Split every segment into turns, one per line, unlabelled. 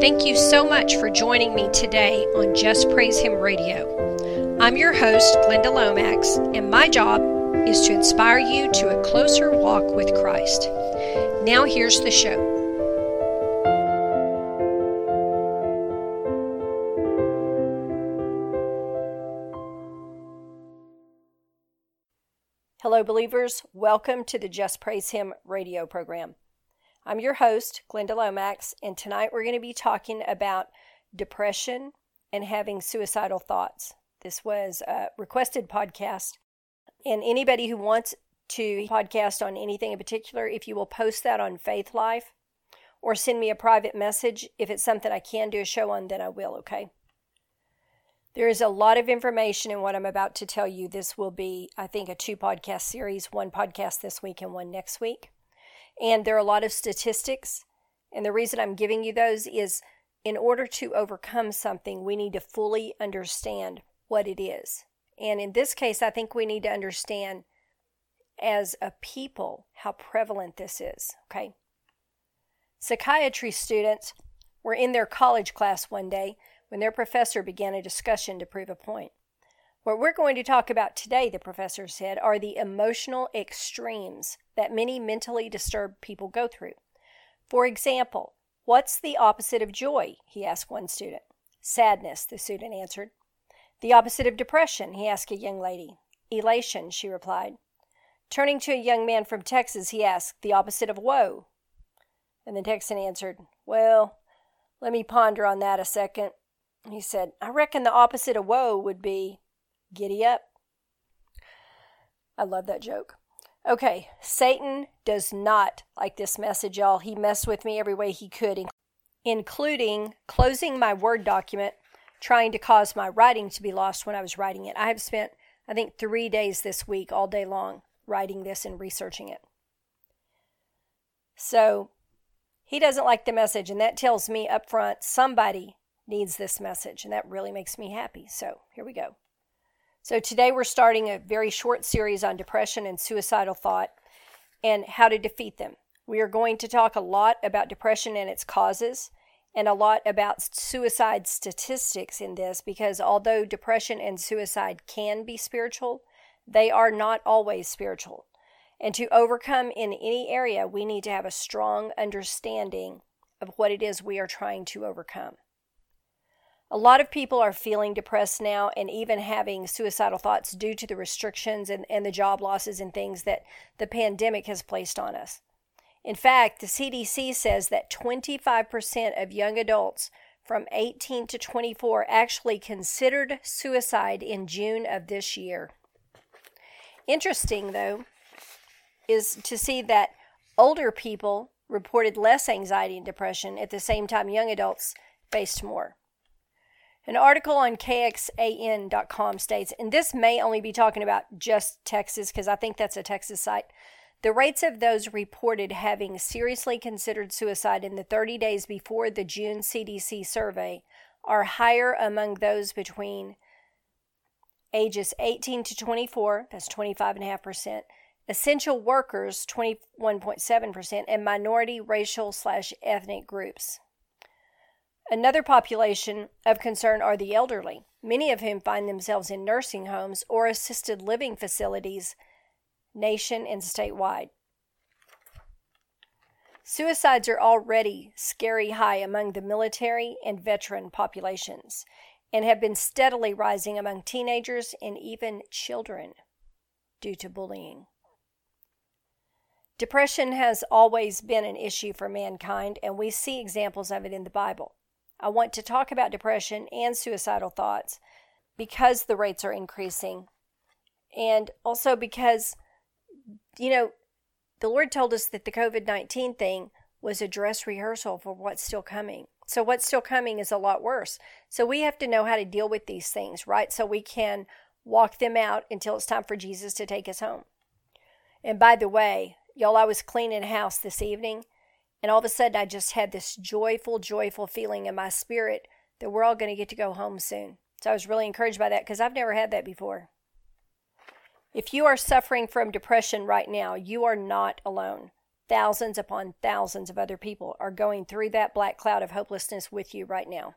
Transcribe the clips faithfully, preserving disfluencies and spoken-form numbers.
Thank you so much for joining me today on Just Praise Him Radio. I'm your host, Glenda Lomax, and my job is to inspire you to a closer walk with Christ. Now here's the show. Hello, believers. Welcome to the Just Praise Him radio program. I'm your host, Glenda Lomax, and tonight we're going to be talking about depression and having suicidal thoughts. This was a requested podcast, and anybody who wants to podcast on anything in particular, if you will post that on Faith Life or send me a private message, if it's something I can do a show on, then I will, okay? There is a lot of information in what I'm about to tell you. This will be, I think, a two podcast series, one podcast this week and one next week. And there are a lot of statistics. And the reason I'm giving you those is in order to overcome something, we need to fully understand what it is. And in this case, I think we need to understand as a people how prevalent this is, okay? Psychiatry students were in their college class one day when their professor began a discussion to prove a point. What we're going to talk about today, the professor said, are the emotional extremes that many mentally disturbed people go through. For example, what's the opposite of joy? He asked one student. Sadness, the student answered. The opposite of depression, he asked a young lady. Elation, she replied. Turning to a young man from Texas, he asked, the opposite of woe? And the Texan answered, well, let me ponder on that a second. He said, I reckon the opposite of woe would be giddy up. I love that joke. Okay, Satan does not like this message, y'all. He messed with me every way he could, including closing my Word document, trying to cause my writing to be lost when I was writing it. I have spent, I think, three days this week, all day long, writing this and researching it. So, he doesn't like the message, and that tells me up front somebody needs this message, and that really makes me happy. So, here we go. So today we're starting a very short series on depression and suicidal thought and how to defeat them. We are going to talk a lot about depression and its causes and a lot about suicide statistics in this, because although depression and suicide can be spiritual, they are not always spiritual. And to overcome in any area, we need to have a strong understanding of what it is we are trying to overcome. A lot of people are feeling depressed now and even having suicidal thoughts due to the restrictions and, and the job losses and things that the pandemic has placed on us. In fact, the C D C says that twenty-five percent of young adults from eighteen to twenty-four actually considered suicide in June of this year. Interesting, though, is to see that older people reported less anxiety and depression at the same time young adults faced more. An article on K X A N dot com states, and this may only be talking about just Texas because I think that's a Texas site, the rates of those reported having seriously considered suicide in the thirty days before the June C D C survey are higher among those between ages eighteen to twenty-four, that's twenty-five point five percent, essential workers, twenty-one point seven percent, and minority racial slash ethnic groups. Another population of concern are the elderly, many of whom find themselves in nursing homes or assisted living facilities nation and statewide. Suicides are already scary high among the military and veteran populations and have been steadily rising among teenagers and even children due to bullying. Depression has always been an issue for mankind, and we see examples of it in the Bible. I want to talk about depression and suicidal thoughts because the rates are increasing, and also because, you know, the Lord told us that the covid nineteen thing was a dress rehearsal for what's still coming. So what's still coming is a lot worse. So we have to know how to deal with these things, right? So we can walk them out until it's time for Jesus to take us home. And by the way, y'all, I was cleaning house this evening, and all of a sudden, I just had this joyful, joyful feeling in my spirit that we're all going to get to go home soon. So I was really encouraged by that because I've never had that before. If you are suffering from depression right now, you are not alone. thousands upon thousands of other people are going through that black cloud of hopelessness with you right now.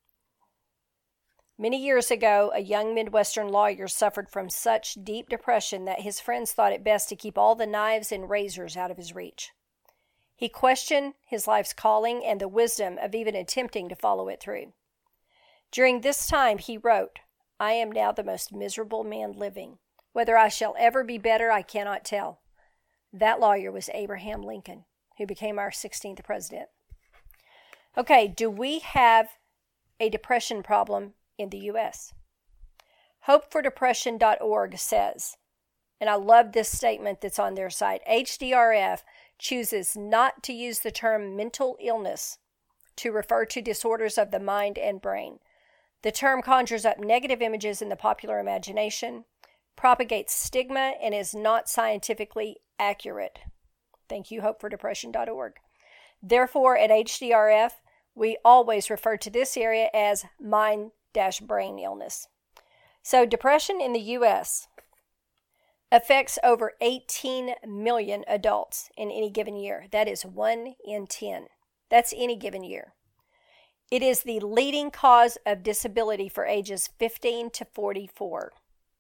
Many years ago, a young Midwestern lawyer suffered from such deep depression that his friends thought it best to keep all the knives and razors out of his reach. He questioned his life's calling and the wisdom of even attempting to follow it through. During this time, he wrote, "I am now the most miserable man living. Whether I shall ever be better, I cannot tell." That lawyer was Abraham Lincoln, who became our sixteenth president. Okay, do we have a depression problem in the U S? hope for depression dot org says, and I love this statement that's on their site, H D R F chooses not to use the term mental illness to refer to disorders of the mind and brain. The term conjures up negative images in the popular imagination, propagates stigma, and is not scientifically accurate. Thank you, hope for depression dot org. Therefore, at H D R F, we always refer to this area as mind-brain illness. So depression in the U S affects over eighteen million adults in any given year. That is one in ten. That's any given year. It is the leading cause of disability for ages fifteen to forty-four.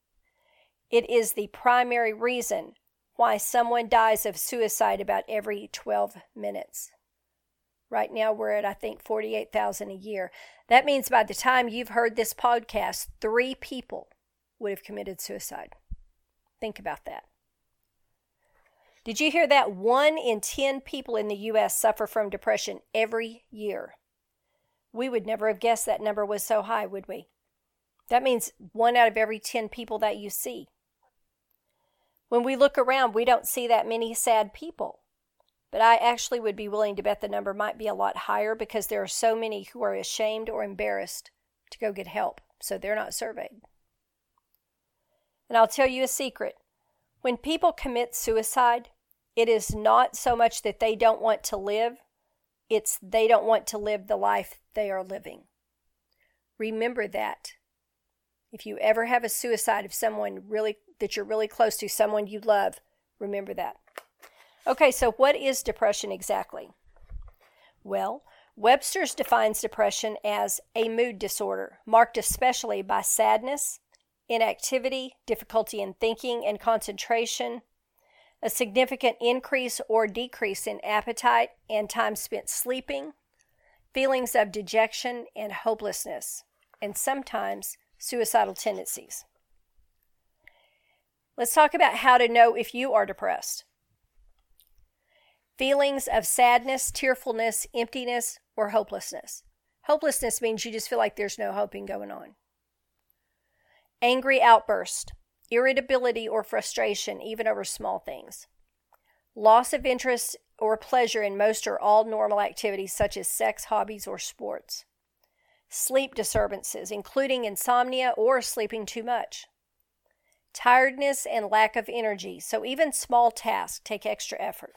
It is the primary reason why someone dies of suicide about every twelve minutes. Right now we're at, I think, forty-eight thousand a year. That means by the time you've heard this podcast, three people would have committed suicide. Think about that. Did you hear that? One in ten people in the U S suffer from depression every year. We would never have guessed that number was so high, would we? That means one out of every ten people that you see. When we look around, we don't see that many sad people. But I actually would be willing to bet the number might be a lot higher because there are so many who are ashamed or embarrassed to go get help, so they're not surveyed. And I'll tell you a secret. When people commit suicide, it is not so much that they don't want to live, it's they don't want to live the life they are living. Remember that. If you ever have a suicide of someone really that you're really close to, someone you love, remember that. Okay, so what is depression exactly? Well, Webster's defines depression as a mood disorder, marked especially by sadness, inactivity, difficulty in thinking and concentration, a significant increase or decrease in appetite and time spent sleeping, feelings of dejection and hopelessness, and sometimes suicidal tendencies. Let's talk about how to know if you are depressed. Feelings of sadness, tearfulness, emptiness, or hopelessness. Hopelessness means you just feel like there's no hoping going on. Angry outburst, irritability or frustration, even over small things. Loss of interest or pleasure in most or all normal activities such as sex, hobbies, or sports. Sleep disturbances, including insomnia or sleeping too much. Tiredness and lack of energy, so even small tasks take extra effort.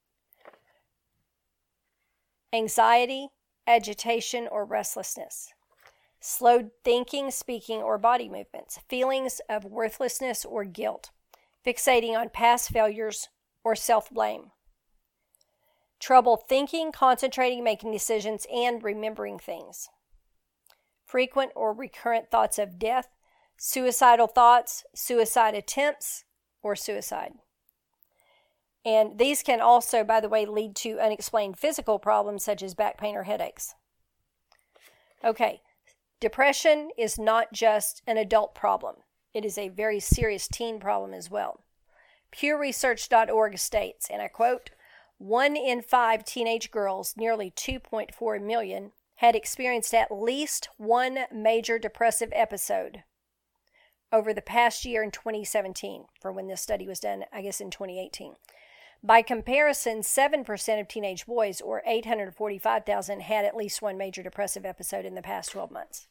Anxiety, agitation, or restlessness. Slowed thinking, speaking, or body movements. Feelings of worthlessness or guilt. Fixating on past failures or self-blame. Trouble thinking, concentrating, making decisions, and remembering things. Frequent or recurrent thoughts of death, suicidal thoughts, suicide attempts, or suicide. And these can also, by the way, lead to unexplained physical problems such as back pain or headaches. Okay, depression is not just an adult problem. It is a very serious teen problem as well. Pew Research dot org states, and I quote, one in five teenage girls, nearly two point four million, had experienced at least one major depressive episode over the past year in twenty seventeen, for when this study was done, I guess in twenty eighteen. By comparison, seven percent of teenage boys, or eight hundred forty-five thousand, had at least one major depressive episode in the past twelve months.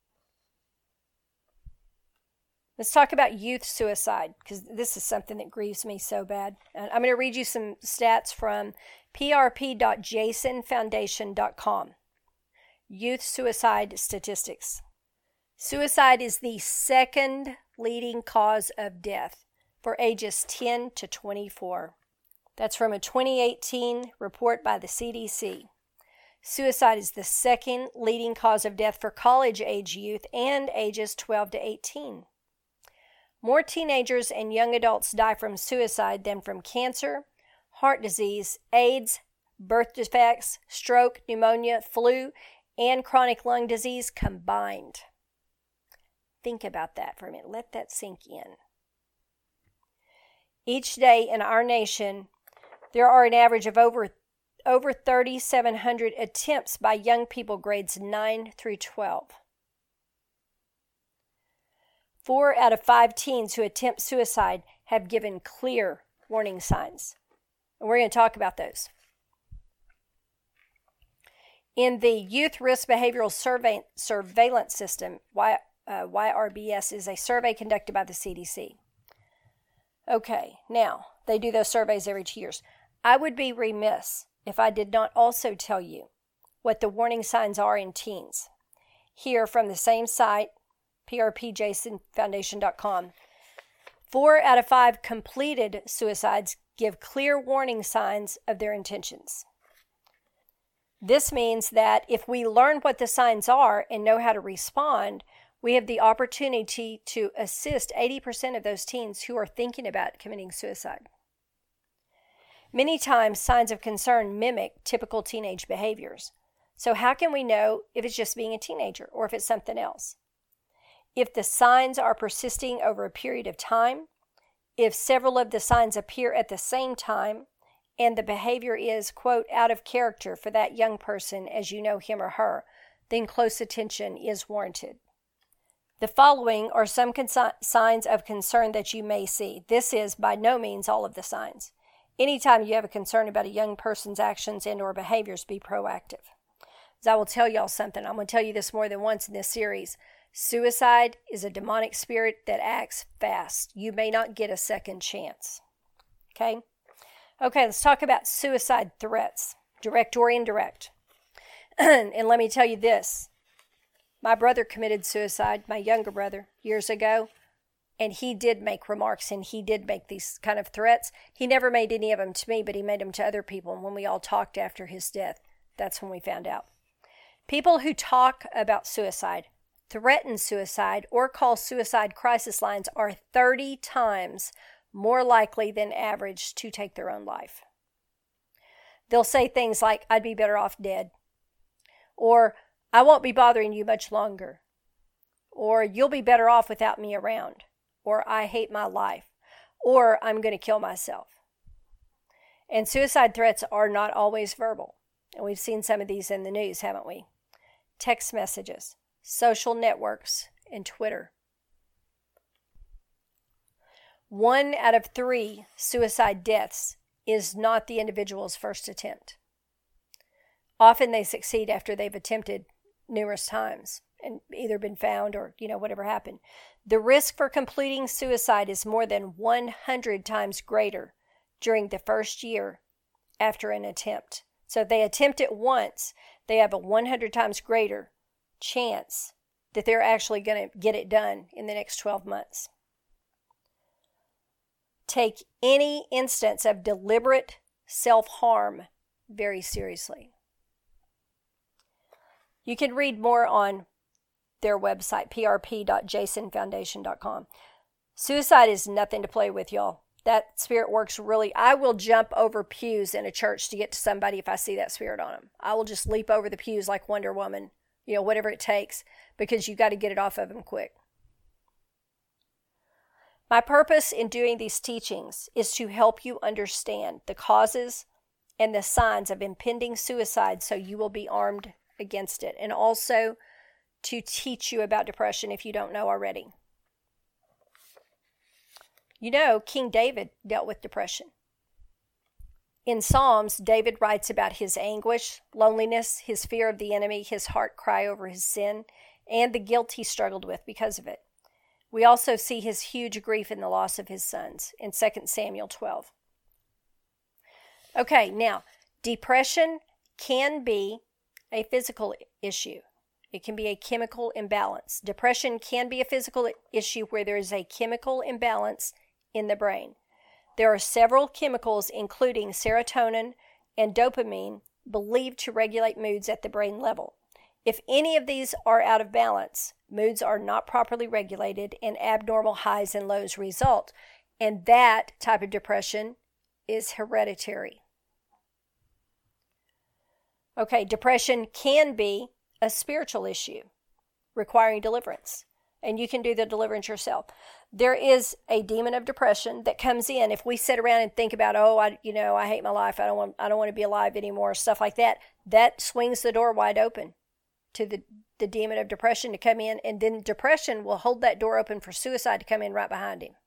Let's talk about youth suicide, because this is something that grieves me so bad. And I'm going to read you some stats from p r p dot jason foundation dot com. Youth suicide statistics. Suicide is the second leading cause of death for ages ten to twenty-four. That's from a twenty eighteen report by the C D C. Suicide is the second leading cause of death for college-age youth and ages twelve to eighteen. More teenagers and young adults die from suicide than from cancer, heart disease, AIDS, birth defects, stroke, pneumonia, flu, and chronic lung disease combined. Think about that for a minute. Let that sink in. Each day in our nation, there are an average of over over three thousand seven hundred attempts by young people grades nine through twelve. Four out of five teens who attempt suicide have given clear warning signs. And we're going to talk about those. In the Youth Risk Behavioral Survey, Surveillance System, y, uh, Y R B S is a survey conducted by the C D C. Okay, now, they do those surveys every two years. I would be remiss if I did not also tell you what the warning signs are in teens. Here from the same site, P R P Jason Foundation dot com, four out of five completed suicides give clear warning signs of their intentions. This means that if we learn what the signs are and know how to respond, we have the opportunity to assist eighty percent of those teens who are thinking about committing suicide. Many times, signs of concern mimic typical teenage behaviors. So how can we know if it's just being a teenager or if it's something else? If the signs are persisting over a period of time, if several of the signs appear at the same time, and the behavior is, quote, out of character for that young person as you know him or her, then close attention is warranted. The following are some consi- signs of concern that you may see. This is by no means all of the signs. Anytime you have a concern about a young person's actions and or behaviors, be proactive. As I will tell y'all something, I'm going to tell you this more than once in this series. Suicide is a demonic spirit that acts fast. You may not get a second chance. Okay? Okay, let's talk about suicide threats, direct or indirect. And let me tell you this. My brother committed suicide, my younger brother, years ago, and he did make remarks and he did make these kind of threats. He never made any of them to me, but he made them to other people. And when we all talked after his death, that's when we found out. People who talk about suicide, threaten suicide, or call suicide crisis lines are thirty times more likely than average to take their own life. They'll say things like, I'd be better off dead. Or, I won't be bothering you much longer. Or, you'll be better off without me around. Or, I hate my life. Or, I'm going to kill myself. And suicide threats are not always verbal. And we've seen some of these in the news, haven't we? Text messages, social networks, and Twitter. One out of three suicide deaths is not the individual's first attempt. Often they succeed after they've attempted numerous times and either been found or, you know, whatever happened. The risk for completing suicide is more than one hundred times greater during the first year after an attempt. So if they attempt it once, they have a one hundred times greater chance that they're actually going to get it done in the next twelve months. Take any instance of deliberate self-harm very seriously. You can read more on their website, P R P dot Jason Foundation dot com. Suicide is nothing to play with, y'all. That spirit works really. I will jump over pews in a church to get to somebody if I see that spirit on them. I will just leap over the pews like Wonder Woman, you know, whatever it takes, because you got to get it off of them quick. My purpose in doing these teachings is to help you understand the causes and the signs of impending suicide so you will be armed against it, and also to teach you about depression if you don't know already. You know, King David dealt with depression. In Psalms, David writes about his anguish, loneliness, his fear of the enemy, his heart cry over his sin, and the guilt he struggled with because of it. We also see his huge grief in the loss of his sons in Second Samuel twelve. Okay, now, depression can be a physical issue. It can be a chemical imbalance. Depression can be a physical issue where there is a chemical imbalance in the brain. There are several chemicals, including serotonin and dopamine, believed to regulate moods at the brain level. If any of these are out of balance, moods are not properly regulated and abnormal highs and lows result. And that type of depression is hereditary. Okay, depression can be a spiritual issue requiring deliverance, and you can do the deliverance yourself. There is a demon of depression that comes in if we sit around and think about, oh, I, you know, I hate my life. I don't want, I don't want to be alive anymore. Stuff like that. That swings the door wide open to the, the demon of depression to come in, and then depression will hold that door open for suicide to come in right behind him.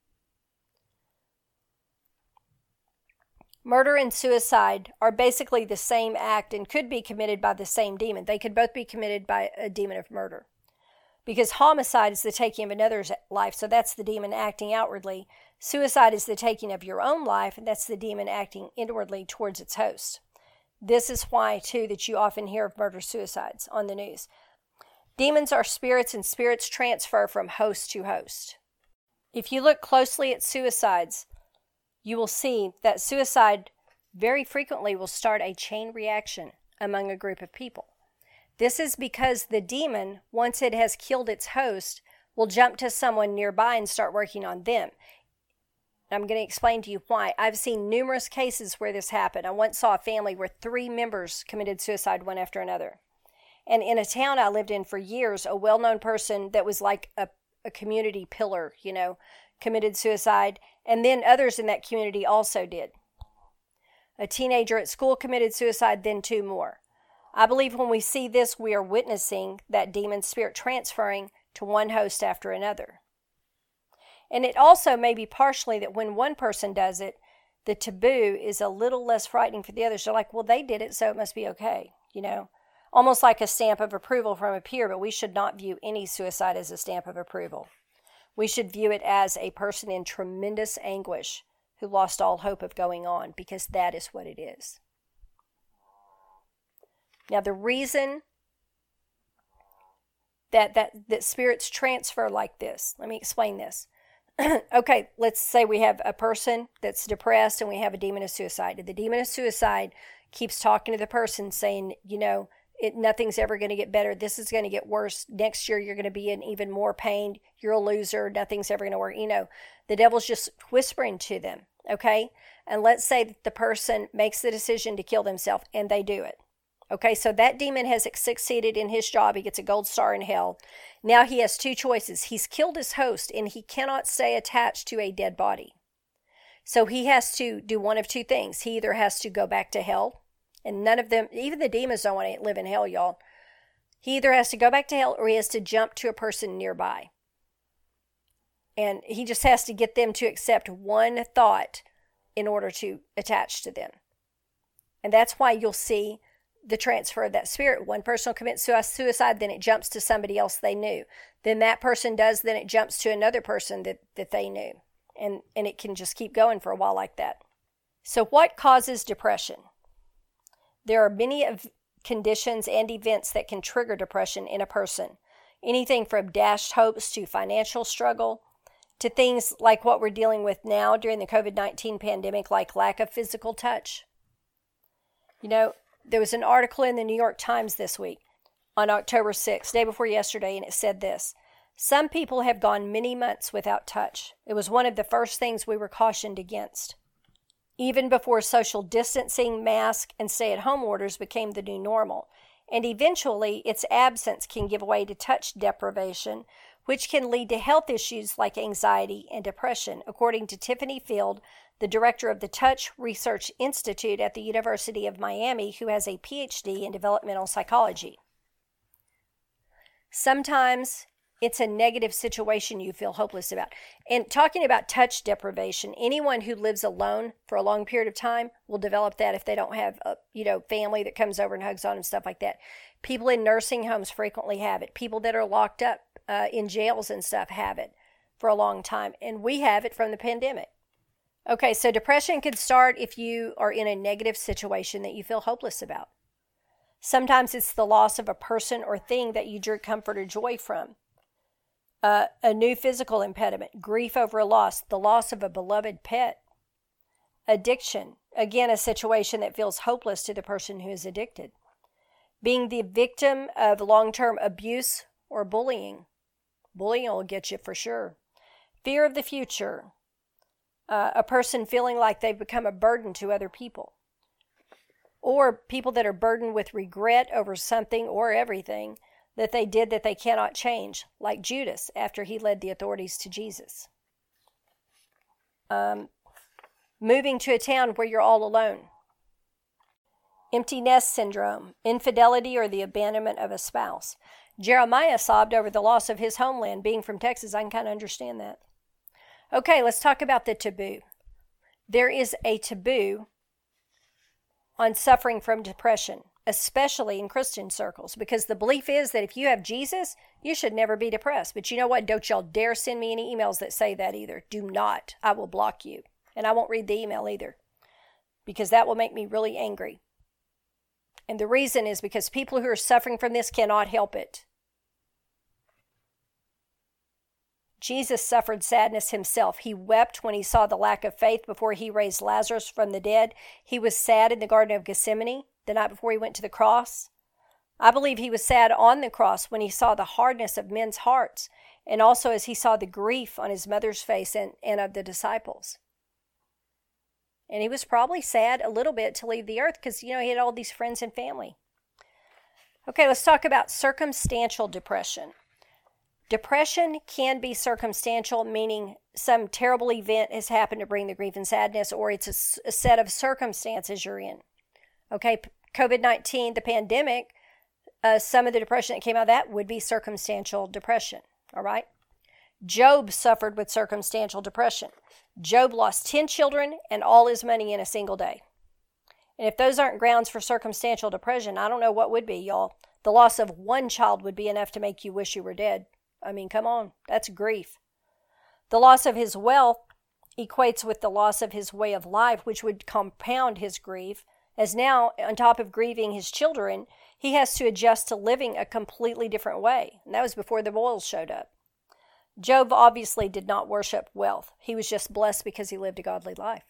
Murder and suicide are basically the same act and could be committed by the same demon. They could both be committed by a demon of murder. Because homicide is the taking of another's life, so that's the demon acting outwardly. Suicide is the taking of your own life, and that's the demon acting inwardly towards its host. This is why, too, that you often hear of murder-suicides on the news. Demons are spirits, and spirits transfer from host to host. If you look closely at suicides, you will see that suicide very frequently will start a chain reaction among a group of people. This is because the demon, once it has killed its host, will jump to someone nearby and start working on them. I'm going to explain to you why. I've seen numerous cases where this happened. I once saw a family where three members committed suicide one after another. And in a town I lived in for years, a well-known person that was like a, a community pillar, you know, committed suicide. And then others in that community also did. A teenager at school committed suicide, then two more. I believe when we see this, we are witnessing that demon spirit transferring to one host after another. And it also may be partially that when one person does it, the taboo is a little less frightening for the others. They're like, well, they did it, so it must be okay, you know. Almost like a stamp of approval from a peer, but we should not view any suicide as a stamp of approval. We should view it as a person in tremendous anguish who lost all hope of going on, because that is what it is. Now, the reason that, that, that spirits transfer like this, let me explain this. Okay, let's say we have a person that's depressed and we have a demon of suicide. The demon of suicide keeps talking to the person saying, you know, it, nothing's ever going to get better. This is going to get worse. Next year, you're going to be in even more pain. You're a loser. Nothing's ever going to work. You know, the devil's just whispering to them, okay? And let's say that the person makes the decision to kill themselves and they do it. Okay, so that demon has succeeded in his job. He gets a gold star in hell. Now he has two choices. He's killed his host and he cannot stay attached to a dead body. So he has to do one of two things. He either has to go back to hell, and none of them, even the demons don't want to live in hell, y'all. He either has to go back to hell or he has to jump to a person nearby. And he just has to get them to accept one thought in order to attach to them. And that's why you'll see the transfer of that spirit. One person will commit suicide, then it jumps to somebody else they knew. Then that person does, then it jumps to another person that, that they knew. And, and it can just keep going for a while like that. So what causes depression? There are many of conditions and events that can trigger depression in a person. Anything from dashed hopes to financial struggle to things like what we're dealing with now during the covid nineteen pandemic, like lack of physical touch. You know, there was an article in the New York Times this week on October sixth, day before yesterday, and it said this: some people have gone many months without touch. It was one of the first things we were cautioned against. Even before social distancing, mask, and stay-at-home orders became the new normal. And eventually, its absence can give way to touch deprivation, which can lead to health issues like anxiety and depression, according to Tiffany Field, the director of the Touch Research Institute at the University of Miami, who has a P H D in developmental psychology. Sometimes it's a negative situation you feel hopeless about. And talking about touch deprivation, anyone who lives alone for a long period of time will develop that if they don't have a, you know, family that comes over and hugs on them, stuff like that. People in nursing homes frequently have it. People that are locked up uh, in jails and stuff have it for a long time. And we have it from the pandemic. Okay, so depression can start if you are in a negative situation that you feel hopeless about. Sometimes it's the loss of a person or thing that you drew comfort or joy from. Uh, a new physical impediment, grief over a loss, the loss of a beloved pet. Addiction, again, a situation that feels hopeless to the person who is addicted. Being the victim of long-term abuse or bullying. Bullying will get you for sure. Fear of the future. Uh, a person feeling like they've become a burden to other people. Or people that are burdened with regret over something or everything that they did that they cannot change, like Judas after he led the authorities to Jesus. Um, moving to a town where you're all alone. Empty nest syndrome, infidelity, or the abandonment of a spouse. Jeremiah sobbed over the loss of his homeland. Being from Texas, I can kind of understand that. Okay, let's talk about the taboo. There is a taboo on suffering from depression, especially in Christian circles, because the belief is that if you have Jesus, you should never be depressed. But you know what? Don't y'all dare send me any emails that say that either. Do not. I will block you. And I won't read the email either, because that will make me really angry. And the reason is because people who are suffering from this cannot help it. Jesus suffered sadness himself. He wept when he saw the lack of faith before he raised Lazarus from the dead. He was sad in the Garden of Gethsemane the night before he went to the cross. I believe he was sad on the cross when he saw the hardness of men's hearts, and also as he saw the grief on his mother's face and, and of the disciples. And he was probably sad a little bit to leave the earth because, you know, he had all these friends and family. Okay, let's talk about circumstantial depression. Depression can be circumstantial, meaning some terrible event has happened to bring the grief and sadness, or it's a, a set of circumstances you're in. Okay, covid nineteen, the pandemic, uh, some of the depression that came out of that would be circumstantial depression, all right? Job suffered with circumstantial depression. Job lost ten children and all his money in a single day. And if those aren't grounds for circumstantial depression, I don't know what would be, y'all. The loss of one child would be enough to make you wish you were dead. I mean, come on, that's grief. The loss of his wealth equates with the loss of his way of life, which would compound his grief, as now, on top of grieving his children, he has to adjust to living a completely different way. And that was before the boils showed up. Job obviously did not worship wealth. He was just blessed because he lived a godly life.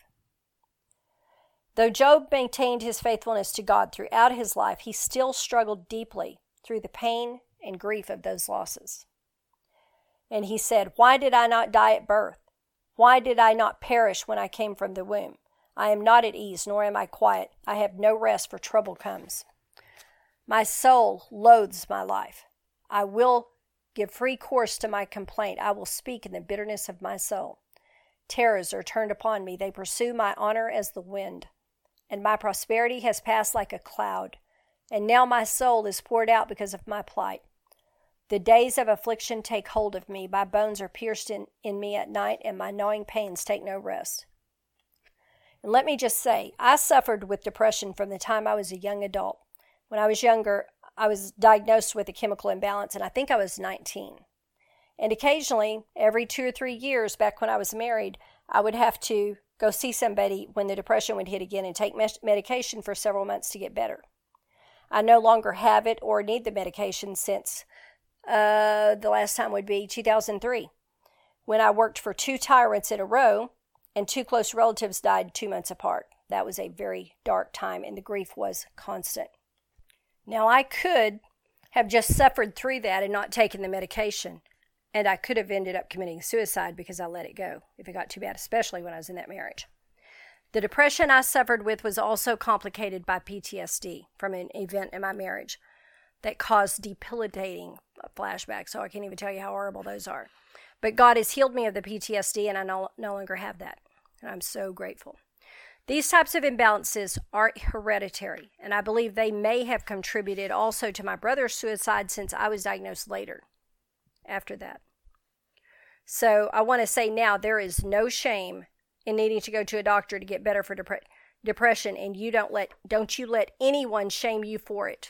Though Job maintained his faithfulness to God throughout his life, he still struggled deeply through the pain and grief of those losses. And he said, "Why did I not die at birth? Why did I not perish when I came from the womb? I am not at ease, nor am I quiet. I have no rest, for trouble comes. My soul loathes my life. I will give free course to my complaint. I will speak in the bitterness of my soul. Terrors are turned upon me. They pursue my honor as the wind. And my prosperity has passed like a cloud. And now my soul is poured out because of my plight. The days of affliction take hold of me. My bones are pierced in, in me at night, and my gnawing pains take no rest." And let me just say, I suffered with depression from the time I was a young adult. When I was younger, I was diagnosed with a chemical imbalance, and I think I was nineteen. And occasionally, every two or three years, back when I was married, I would have to go see somebody when the depression would hit again and take medication for several months to get better. I no longer have it or need the medication since uh, the last time would be two thousand three, when I worked for two tyrants in a row and two close relatives died two months apart. That was a very dark time, and the grief was constant. Now, I could have just suffered through that and not taken the medication, and I could have ended up committing suicide because I let it go if it got too bad, especially when I was in that marriage. The depression I suffered with was also complicated by P T S D from an event in my marriage that caused debilitating flashbacks, so I can't even tell you how horrible those are. But God has healed me of the P T S D, and I no, no longer have that, and I'm so grateful. These types of imbalances are hereditary, and I believe they may have contributed also to my brother's suicide since I was diagnosed later after that. So I want to say now, there is no shame in needing to go to a doctor to get better for dep- depression, and you don't let don't you let anyone shame you for it.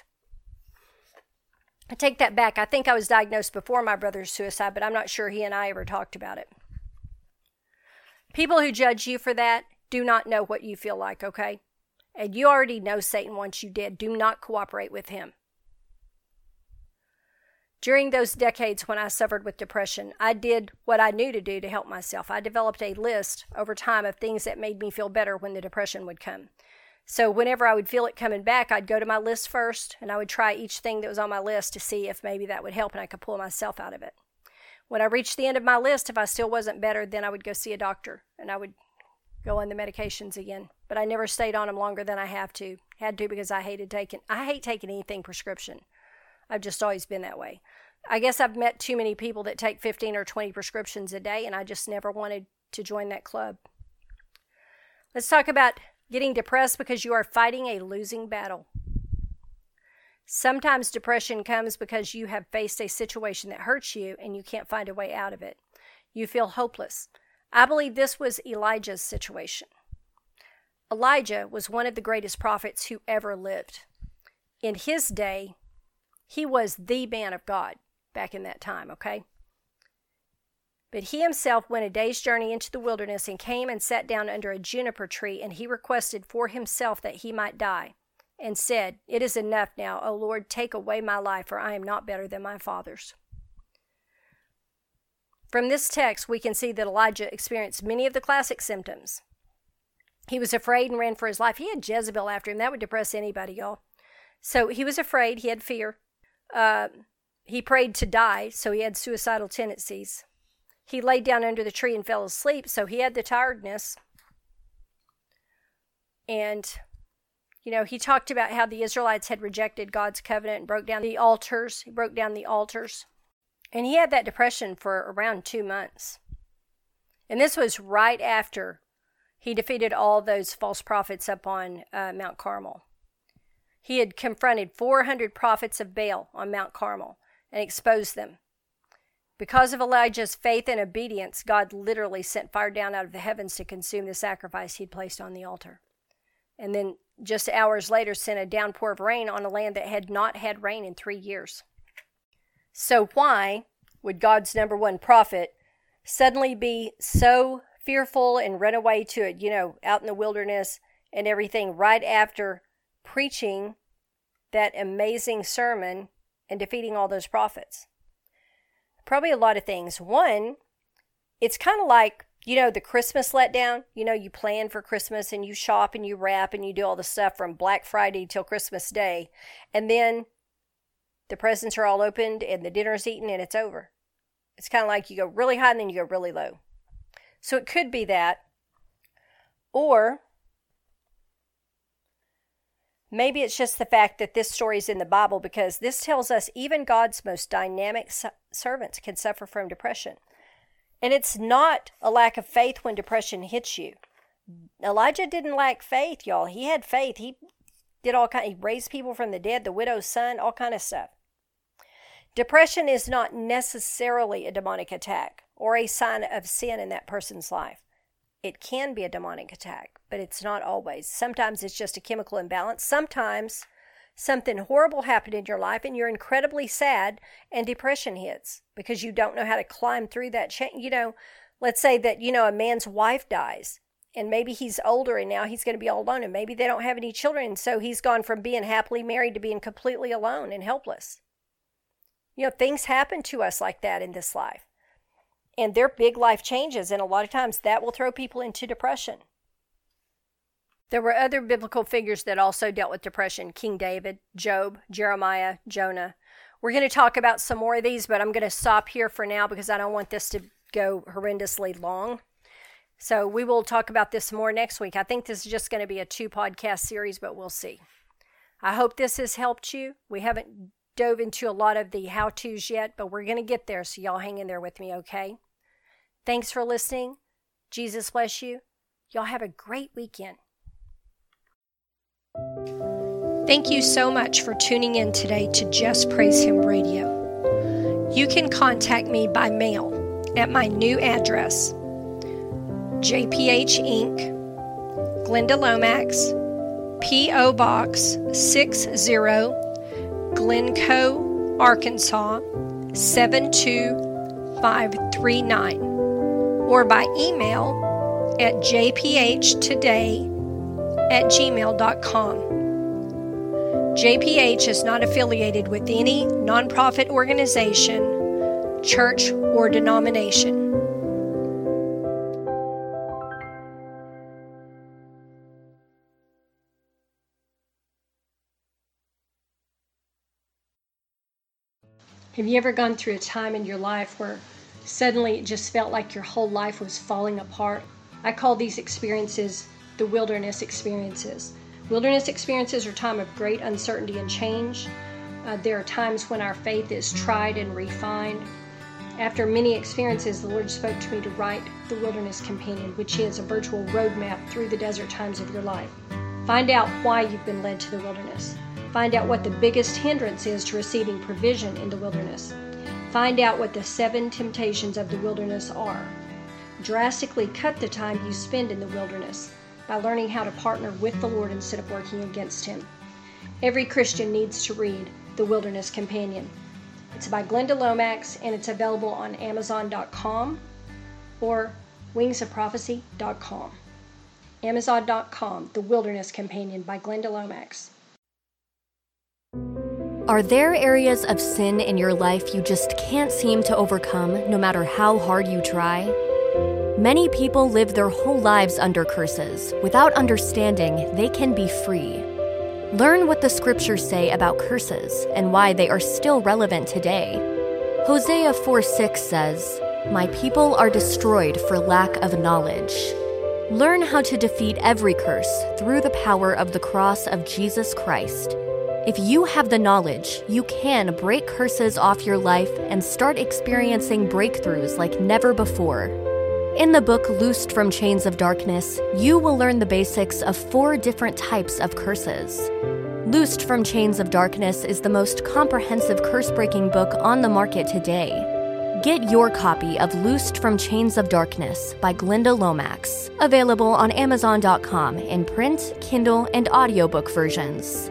I take that back. I think I was diagnosed before my brother's suicide, but I'm not sure he and I ever talked about it. People who judge you for that do not know what you feel like, okay? And you already know Satan wants you dead. Do not cooperate with him. During those decades when I suffered with depression, I did what I knew to do to help myself. I developed a list over time of things that made me feel better when the depression would come. So whenever I would feel it coming back, I'd go to my list first, and I would try each thing that was on my list to see if maybe that would help and I could pull myself out of it. When I reached the end of my list, if I still wasn't better, then I would go see a doctor, and I would go on the medications again. But I never stayed on them longer than I have to. Had to because I hated taking, I hate taking anything prescription. I've just always been that way. I guess I've met too many people that take fifteen or twenty prescriptions a day, and I just never wanted to join that club. Let's talk about getting depressed because you are fighting a losing battle. Sometimes depression comes because you have faced a situation that hurts you and you can't find a way out of it. You feel hopeless. I believe this was Elijah's situation. Elijah was one of the greatest prophets who ever lived. In his day, he was the man of God back in that time, okay? But he himself went a day's journey into the wilderness and came and sat down under a juniper tree, and he requested for himself that he might die, and said, "It is enough now, O Lord, take away my life, for I am not better than my fathers." From this text, we can see that Elijah experienced many of the classic symptoms. He was afraid and ran for his life. He had Jezebel after him. That would depress anybody, y'all. So he was afraid. He had fear. Uh, he prayed to die, so he had suicidal tendencies. He laid down under the tree and fell asleep, so he had the tiredness. And, you know, he talked about how the Israelites had rejected God's covenant and broke down the altars. He broke down the altars. And he had that depression for around two months. And this was right after he defeated all those false prophets up on uh, Mount Carmel. He had confronted four hundred prophets of Baal on Mount Carmel and exposed them. Because of Elijah's faith and obedience, God literally sent fire down out of the heavens to consume the sacrifice he'd placed on the altar. And then just hours later sent a downpour of rain on a land that had not had rain in three years. So why would God's number one prophet suddenly be so fearful and run away to it, you know, out in the wilderness and everything right after preaching that amazing sermon and defeating all those prophets? Probably a lot of things. One, it's kind of like, you know, the Christmas letdown. You know, you plan for Christmas and you shop and you wrap and you do all the stuff from Black Friday till Christmas Day. And then the presents are all opened and the dinner's eaten and it's over. It's kind of like you go really high and then you go really low. So it could be that. Or maybe it's just the fact that this story is in the Bible, because this tells us even God's most dynamic servants can suffer from depression. And it's not a lack of faith when depression hits you. Elijah didn't lack faith, y'all. He had faith. He did all kind. He raised people from the dead, the widow's son, all kind of stuff. Depression is not necessarily a demonic attack or a sign of sin in that person's life. It can be a demonic attack, but it's not always. Sometimes it's just a chemical imbalance. Sometimes something horrible happened in your life and you're incredibly sad and depression hits because you don't know how to climb through that chain. You know, let's say that, you know, a man's wife dies and maybe he's older and now he's going to be all alone and maybe they don't have any children. And so he's gone from being happily married to being completely alone and helpless. You know, things happen to us like that in this life. And they're big life changes, and a lot of times that will throw people into depression. There were other biblical figures that also dealt with depression: King David, Job, Jeremiah, Jonah. We're going to talk about some more of these, but I'm going to stop here for now because I don't want this to go horrendously long. So we will talk about this more next week. I think this is just going to be a two podcast series, but we'll see. I hope this has helped you. We haven't dove into a lot of the how-tos yet, but we're going to get there, so y'all hang in there with me, okay? Thanks for listening. Jesus bless you. Y'all have a great weekend. Thank you so much for tuning in today to Just Praise Him Radio. You can contact me by mail at my new address, J P H Incorporated, Glenda Lomax, P O Box six zero, Glencoe, Arkansas seven two five three nine, or by email at j p h today at gmail dot com. J P H is not affiliated with any nonprofit organization, church, or denomination. Have you ever gone through a time in your life where suddenly it just felt like your whole life was falling apart? I call these experiences the wilderness experiences. Wilderness experiences are a time of great uncertainty and change. Uh, there are times when our faith is tried and refined. After many experiences, the Lord spoke to me to write the Wilderness Companion, which is a virtual roadmap through the desert times of your life. Find out why you've been led to the wilderness. Find out what the biggest hindrance is to receiving provision in the wilderness. Find out what the seven temptations of the wilderness are. Drastically cut the time you spend in the wilderness by learning how to partner with the Lord instead of working against Him. Every Christian needs to read The Wilderness Companion. It's by Glenda Lomax, and it's available on Amazon dot com or wings of prophecy dot com. Amazon dot com, The Wilderness Companion by Glenda Lomax.
Are there areas of sin in your life you just can't seem to overcome, no matter how hard you try? Many people live their whole lives under curses. Without understanding, they can be free. Learn what the scriptures say about curses and why they are still relevant today. Hosea four six says, "My people are destroyed for lack of knowledge." Learn how to defeat every curse through the power of the cross of Jesus Christ. If you have the knowledge, you can break curses off your life and start experiencing breakthroughs like never before. In the book Loosed from Chains of Darkness, you will learn the basics of four different types of curses. Loosed from Chains of Darkness is the most comprehensive curse-breaking book on the market today. Get your copy of Loosed from Chains of Darkness by Glenda Lomax, available on Amazon dot com in print, Kindle, and audiobook versions.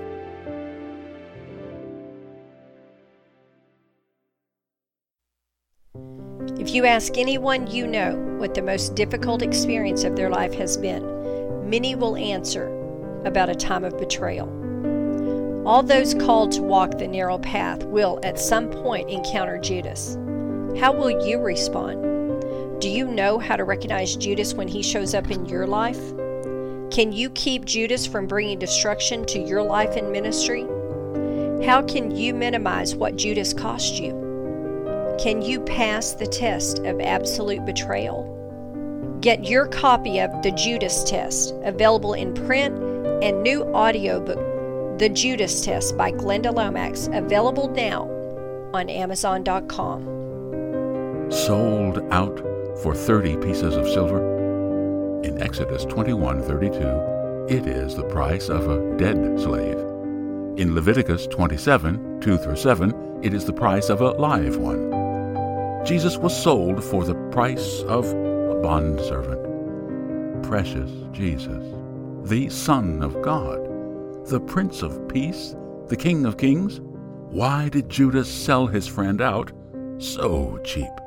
If you ask anyone you know what the most difficult experience of their life has been, many will answer about a time of betrayal. All those called to walk the narrow path will at some point encounter Judas. How will you respond? Do you know how to recognize Judas when he shows up in your life? Can you keep Judas from bringing destruction to your life and ministry? How can you minimize what Judas cost you? Can you pass the test of absolute betrayal? Get your copy of The Judas Test, available in print and new audiobook, The Judas Test by Glenda Lomax, available now on Amazon dot com.
Sold out for thirty pieces of silver? In Exodus twenty-one thirty-two, it is the price of a dead slave. In Leviticus twenty-seven two through seven, it is the price of a live one. Jesus was sold for the price of a bondservant. Precious Jesus, the Son of God, the Prince of Peace, the King of Kings. Why did Judas sell his friend out so cheap?